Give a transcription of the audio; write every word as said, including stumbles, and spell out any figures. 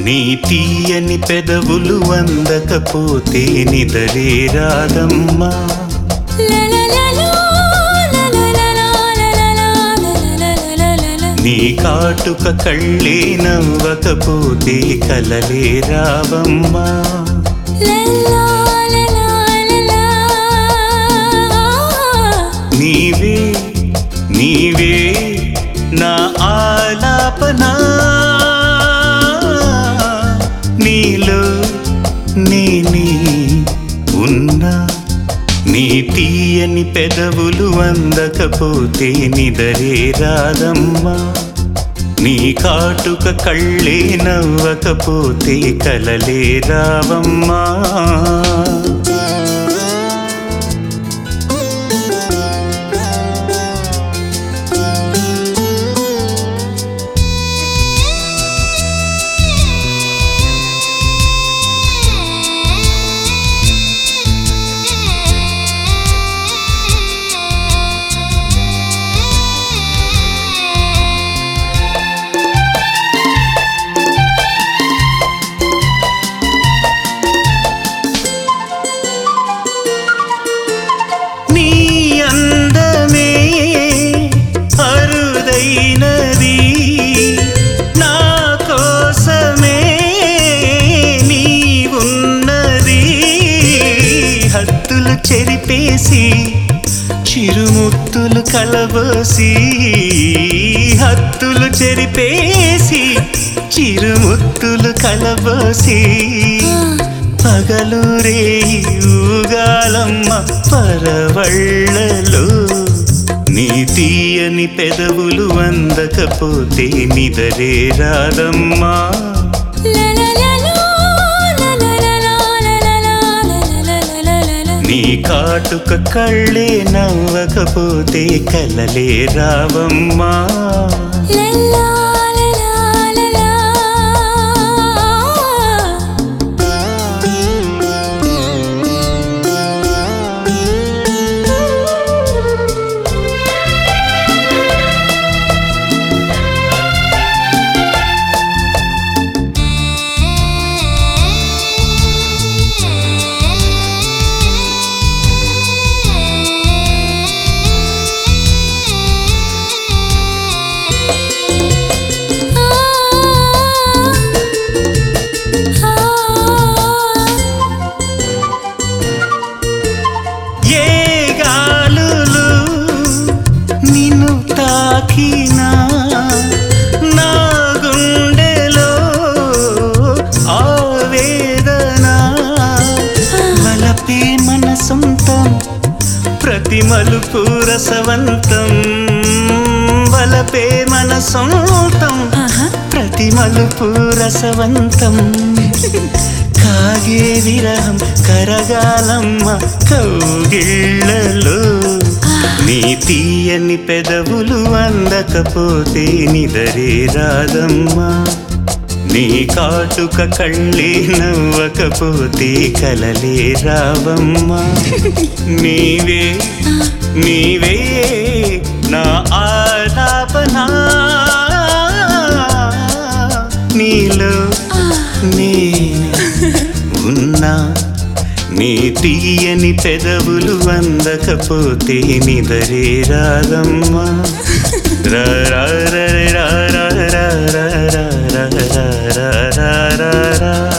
నీ తీయని పెదవులు అందకపోతే నిదరే రాదమ్మా. నీ కాటుక కళ్ళే నవ్వకపోతే కలలే రావమ్మా. నీవే నీవే నా ఆలాపనా, నీలో నేనే ఉన్నా. నీ తీయని పెదవులు అందకపోతే నిదరే రాదమ్మా. నీ కాటుక కళ్ళే నవ్వకపోతే కలలే రావమ్మా. నా కోసమే నీవున్నది, హద్దులు చెరిపేసి చిరుముత్తులు కలబోసి, హద్దులు చెరిపేసి చిరుముత్తులు కలబోసి, పగలు రేయి ఊగాలమ్మ పరవళ్ళలో. నీ తీయని పెదవులు అందకపోతే నిదరే రాదమ్మా. నీ కాటుక కళ్ళే నవ్వకపోతే కలలే రావమ్మా. నా గుండెలో ఆవేదన వలపే మన సొంతం, ప్రతి మలుపు రసవంతం. వలపే మన సొంతం, ప్రతి మలుపు రసవంతం. కాగే విరహం కరగాలమ్మ కౌగిళ్ళలో. నీ తీయని పెదవులు అందకపోతే నిదరే రాదమ్మా. నీ కాటుక కళ్ళే నవ్వకపోతే కలలే రావమ్మా. నీవే నీవే నా ఆలాపనా, నీలో నేనే ఉన్నా. నీ తీయని పెదవులు అందకపోతే నిదరే రాదమ్మా. రా రా రా రా రా రా రా రా రా రా రా రా.